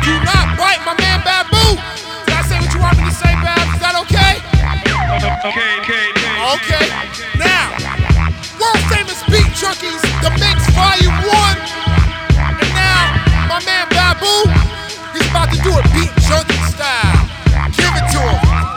Do not bite my man Babu. Did I say what you want me to say, Bab? Is that okay? Okay. Now, world famous beat junkies, the mix volume 1. And now, my man Babu, he's about to do it beat junkie style. Give it to him.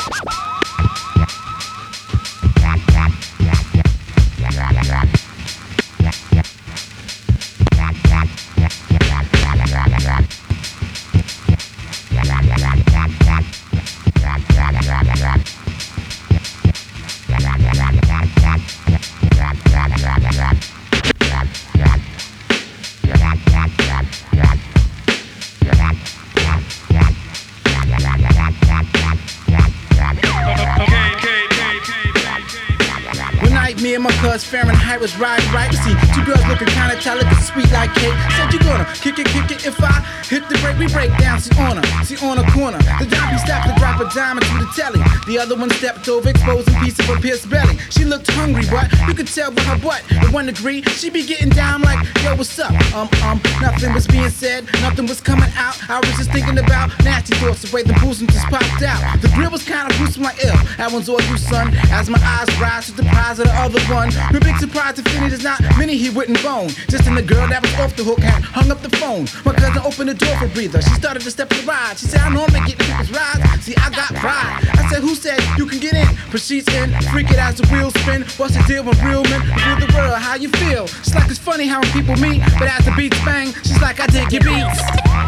Me and my cuz Fahrenheit was riding right. We see two girls looking kinda tight, looking sweet like cake. Said you gonna kick it if I hit the break. We break down, she on a corner. The donkey stopped to drop a dime into the telly. The other one stepped over, exposing piece of her pierced belly. She looked hungry, but you could tell by her butt. At 1 degree, she be getting down like, yo, what's up? Nothing was being said, nothing was coming out. I was just thinking about nasty thoughts, the way the boozing just popped out. The grill was kinda gruesome like ill. That one's all you, son. As my eyes rise to the prize of the other one. No big surprise to finish, there's not many he wouldn't bone. Just in the girl that was off the hook had hung up the phone. My cousin opened the door for a breather. She started to step the ride. She said, I normally get people's rides. See, I got pride. I said, who said you can get in? But she's in, freak it as the wheels spin. What's the deal with real men? Feel the world, how you feel? She's like, it's funny how people meet, but as the beats bang, she's like, I dig your beats.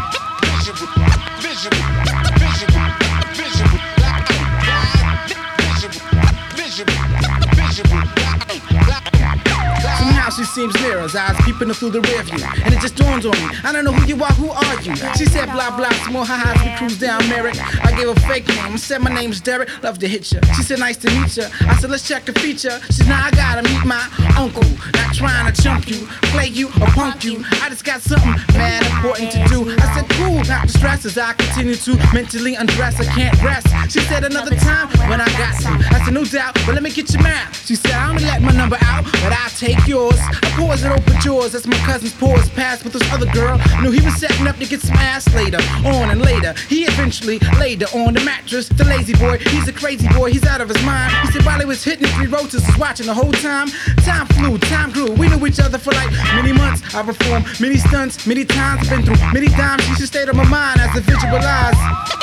Somehow she seems near us, eyes peeping through the rear view. And it just dawns on me, I don't know who you are, who are you? She said blah blah, some more ha-has, we cruise down Merrick. I gave a fake name, I said my name's Derek, love to hit ya. She said nice to meet ya, I said let's check a feature. She said now I gotta meet my uncle. Not trying to chump you, play you or punk you. I just got something mad important to do. I said cool, not distressed as I continue to mentally undress, I can't rest. She said another time when I got to. I said no doubt, but let me get your map. She said I'm gonna let my number out, but I'll take yours. I pause and open doors as my cousin's pause passed with this other girl. I knew he was setting up to get some ass later on, and later he eventually laid her on the mattress. The lazy boy, he's a crazy boy, he's out of his mind. He said while he was hitting 3 rotors, was watching the whole time. Time flew, time grew. We knew each other for like many months. I performed many stunts, many times, been through many times. She should stayed on my mind as I visualized.